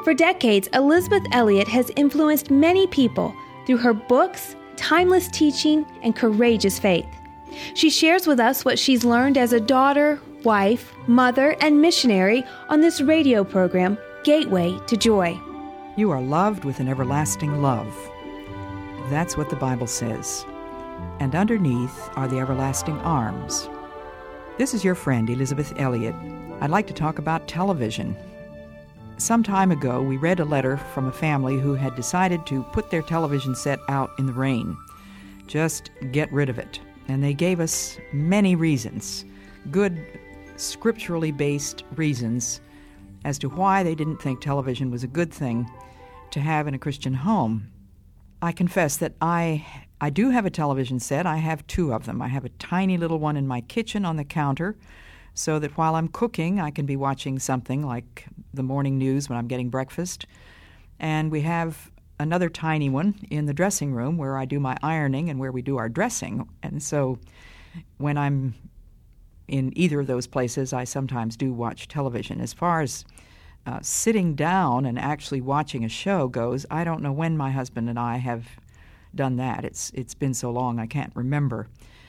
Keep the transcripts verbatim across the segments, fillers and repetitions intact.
For decades, Elisabeth Elliot has influenced many people through her books, timeless teaching, and courageous faith. She shares with us what she's learned as a daughter, wife, mother, and missionary on this radio program, Gateway to Joy. You are loved with an everlasting love. That's what the Bible says. And underneath are the everlasting arms. This is your friend, Elisabeth Elliot. I'd like to talk about television. Some time ago, we read a letter from a family who had decided to put their television set out in the rain. Just get rid of it. And they gave us many reasons, good, scripturally based reasons, as to why they didn't think television was a good thing to have in a Christian home. I confess that I I do have a television set. I have two of them. I have a tiny little one in my kitchen on the counter, so that while I'm cooking, I can be watching something like the morning news when I'm getting breakfast. And we have another tiny one in the dressing room where I do my ironing and where we do our dressing. And so when I'm in either of those places, I sometimes do watch television. As far as uh, sitting down and actually watching a show goes, I don't know when my husband and I have done that. It's it's been so long I can't remember.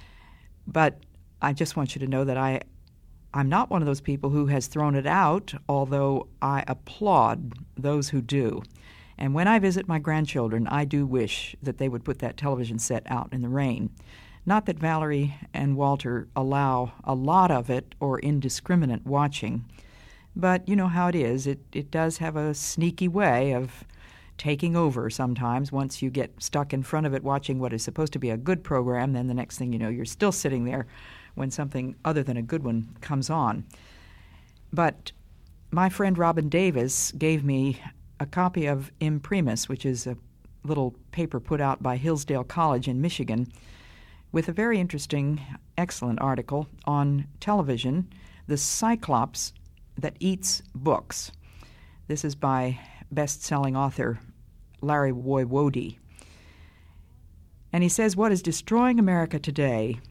But I just want you to know that I I'm not one of those people who has thrown it out, although I applaud those who do. And when I visit my grandchildren, I do wish that they would put that television set out in the rain. Not that Valerie and Walter allow a lot of it or indiscriminate watching, but you know how it is. It, it does have a sneaky way of taking over sometimes. Once you get stuck in front of it watching what is supposed to be a good program, then the next thing you know, you're still sitting there when something other than a good one comes on. But my friend Robin Davis gave me a copy of Imprimis, which is a little paper put out by Hillsdale College in Michigan, with a very interesting, excellent article on television, The Cyclops That Eats Books. This is by best-selling author Larry Woiwode. And he says, what is destroying America today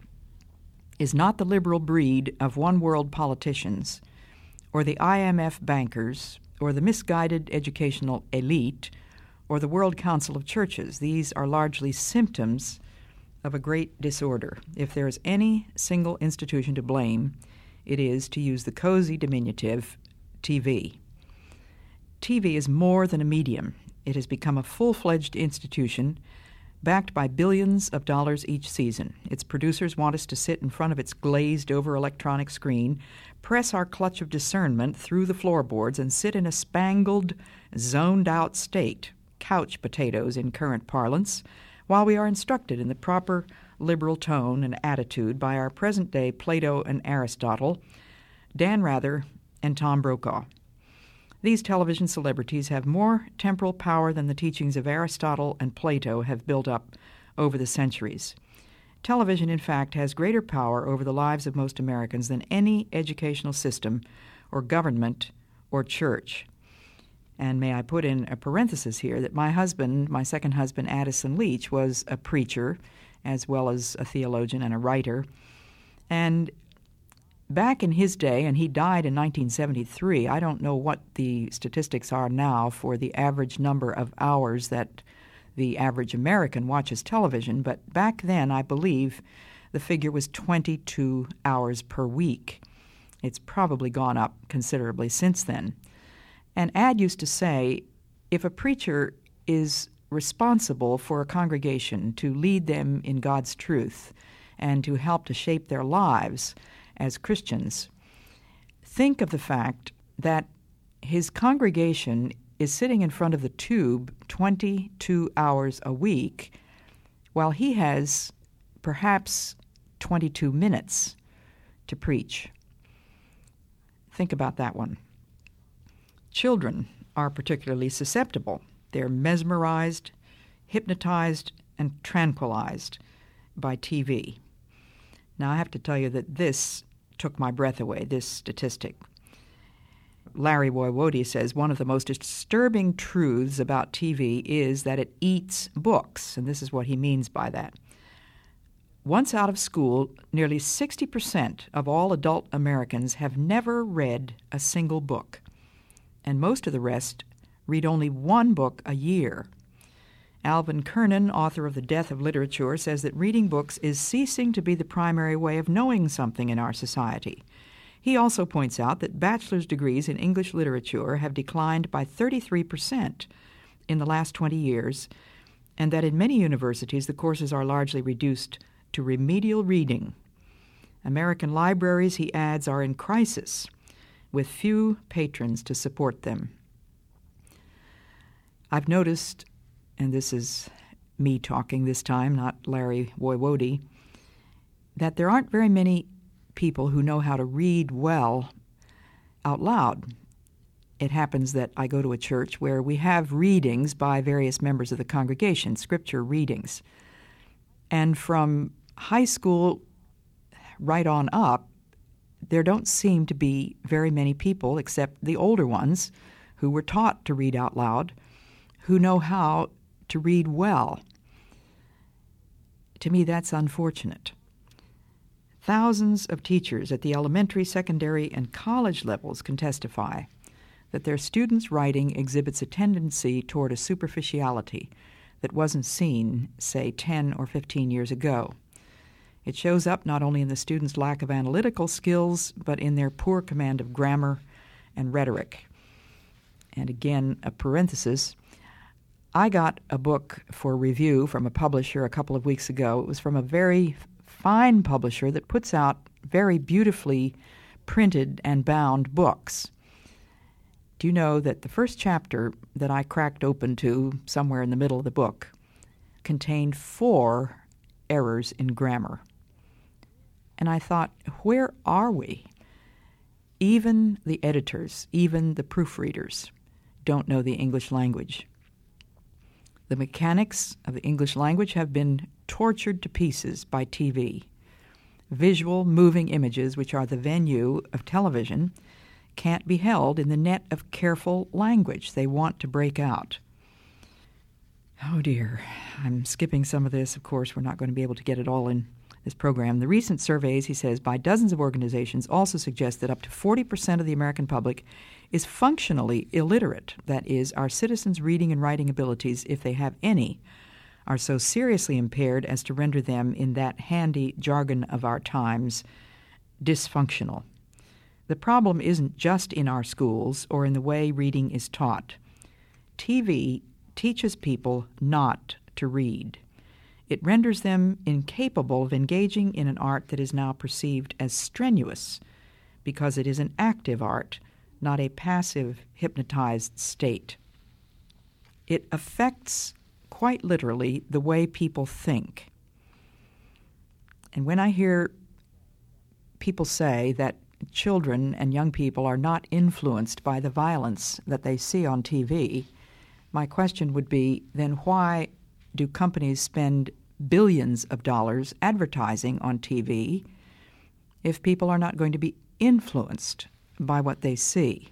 is not the liberal breed of one-world politicians or the I M F bankers or the misguided educational elite or the World Council of Churches. These are largely symptoms of a great disorder. If there is any single institution to blame, it is, to use the cozy diminutive, T V. T V is more than a medium. It has become a full-fledged institution backed by billions of dollars each season. Its producers want us to sit in front of its glazed-over electronic screen, press our clutch of discernment through the floorboards, and sit in a spangled, zoned-out state, couch potatoes in current parlance, while we are instructed in the proper liberal tone and attitude by our present-day Plato and Aristotle, Dan Rather, and Tom Brokaw. These television celebrities have more temporal power than the teachings of Aristotle and Plato have built up over the centuries. Television, in fact, has greater power over the lives of most Americans than any educational system or government or church. And may I put in a parenthesis here that my husband, my second husband, Addison Leach, was a preacher as well as a theologian and a writer. And back in his day, and he died in nineteen seventy-three, I don't know what the statistics are now for the average number of hours that the average American watches television, but back then I believe the figure was twenty-two hours per week. It's probably gone up considerably since then. And Ad used to say, if a preacher is responsible for a congregation to lead them in God's truth and to help to shape their lives as Christians, think of the fact that his congregation is sitting in front of the tube twenty-two hours a week while he has perhaps twenty-two minutes to preach. Think about that one. Children are particularly susceptible. They're mesmerized, hypnotized, and tranquilized by T V. Now, I have to tell you that this took my breath away, this statistic. Larry Woiwode says one of the most disturbing truths about T V is that it eats books, and this is what he means by that. Once out of school, nearly sixty percent of all adult Americans have never read a single book, and most of the rest read only one book a year. Alvin Kernan, author of The Death of Literature, says that reading books is ceasing to be the primary way of knowing something in our society. He also points out that bachelor's degrees in English literature have declined by thirty-three percent in the last twenty years, and that in many universities the courses are largely reduced to remedial reading. American libraries, he adds, are in crisis, with few patrons to support them. I've noticed, and this is me talking this time, not Larry Woiwode, that there aren't very many people who know how to read well out loud. It happens that I go to a church where we have readings by various members of the congregation, scripture readings. And from high school right on up, there don't seem to be very many people, except the older ones, who were taught to read out loud, who know how to read well. To me, that's unfortunate. Thousands of teachers at the elementary, secondary, and college levels can testify that their students' writing exhibits a tendency toward a superficiality that wasn't seen, say, ten or fifteen years ago. It shows up not only in the students' lack of analytical skills, but in their poor command of grammar and rhetoric. And again, a parenthesis, I got a book for review from a publisher a couple of weeks ago. It was from a very fine publisher that puts out very beautifully printed and bound books. Do you know that the first chapter that I cracked open to somewhere in the middle of the book contained four errors in grammar? And I thought, where are we? Even the editors, even the proofreaders don't know the English language. The mechanics of the English language have been tortured to pieces by T V. Visual, moving images, which are the venue of television, can't be held in the net of careful language. They want to break out. Oh dear, I'm skipping some of this. Of course, we're not going to be able to get it all in this program. The recent surveys, he says, by dozens of organizations also suggest that up to forty percent of the American public is functionally illiterate. That is, our citizens' reading and writing abilities, if they have any, are so seriously impaired as to render them, in that handy jargon of our times, dysfunctional. The problem isn't just in our schools or in the way reading is taught. T V teaches people not to read. It renders them incapable of engaging in an art that is now perceived as strenuous because it is an active art, not a passive, hypnotized state. It affects, quite literally, the way people think. And when I hear people say that children and young people are not influenced by the violence that they see on T V, my question would be, then why do companies spend billions of dollars advertising on T V if people are not going to be influenced by what they see?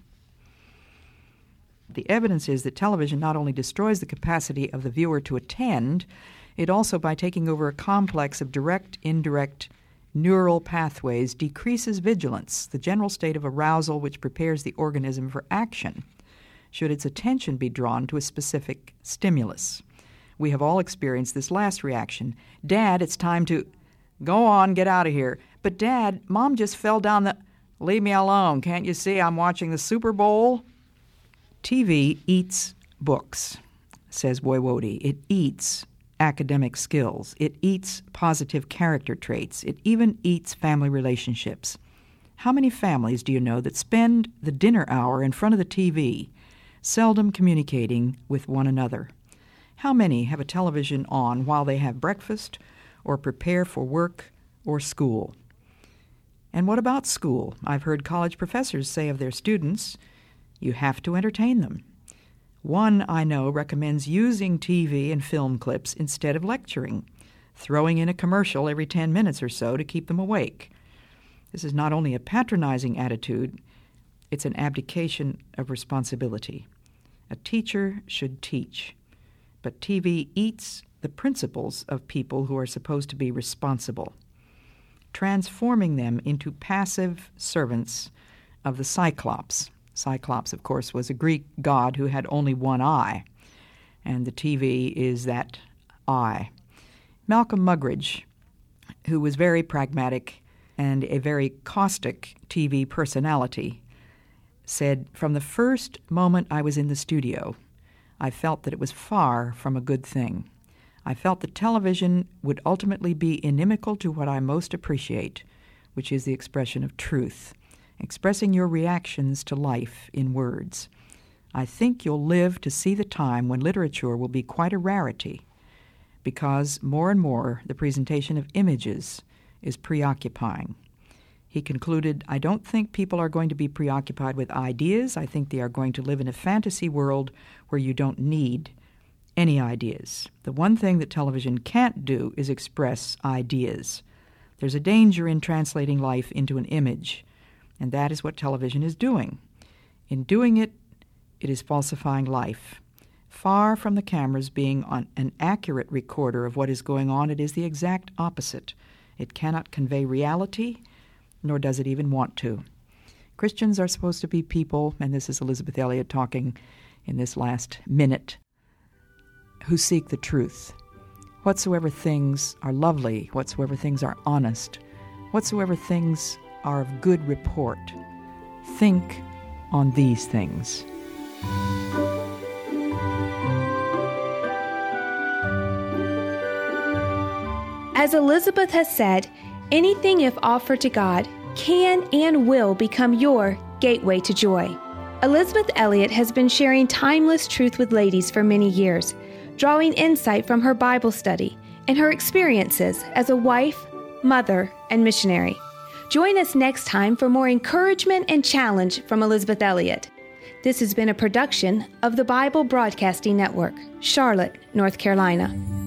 The evidence is that television not only destroys the capacity of the viewer to attend, it also, by taking over a complex of direct, indirect, neural pathways, decreases vigilance, the general state of arousal which prepares the organism for action, should its attention be drawn to a specific stimulus. We have all experienced this last reaction. Dad, it's time to go on, get out of here. But Dad, Mom just fell down the... Leave me alone. Can't you see I'm watching the Super Bowl? T V eats books, says Woiwode. It eats academic skills. It eats positive character traits. It even eats family relationships. How many families do you know that spend the dinner hour in front of the T V, seldom communicating with one another? How many have a television on while they have breakfast or prepare for work or school? And what about school? I've heard college professors say of their students, you have to entertain them. One I know recommends using T V and film clips instead of lecturing, throwing in a commercial every ten minutes or so to keep them awake. This is not only a patronizing attitude, it's an abdication of responsibility. A teacher should teach, but T V eats the principles of people who are supposed to be responsible, transforming them into passive servants of the Cyclops, Cyclops, of course, was a Greek god who had only one eye, and the T V is that eye. Malcolm Muggeridge, who was very pragmatic and a very caustic T V personality, said, "From the first moment I was in the studio, I felt that it was far from a good thing. I felt that television would ultimately be inimical to what I most appreciate, which is the expression of truth, expressing your reactions to life in words. I think you'll live to see the time when literature will be quite a rarity, because more and more the presentation of images is preoccupying." He concluded, "I don't think people are going to be preoccupied with ideas. I think they are going to live in a fantasy world where you don't need any ideas. The one thing that television can't do is express ideas. There's a danger in translating life into an image, and that is what television is doing. In doing it, it is falsifying life. Far from the cameras being on an accurate recorder of what is going on, it is the exact opposite. It cannot convey reality, nor does it even want to. Christians are supposed to be people," and this is Elisabeth Elliot talking in this last minute, "who seek the truth. Whatsoever things are lovely, whatsoever things are honest, whatsoever things are of good report, think on these things." As Elisabeth has said, anything, if offered to God, can and will become your gateway to joy. Elisabeth Elliot has been sharing timeless truth with ladies for many years, drawing insight from her Bible study and her experiences as a wife, mother, and missionary. Join us next time for more encouragement and challenge from Elisabeth Elliot. This has been a production of the Bible Broadcasting Network, Charlotte, North Carolina.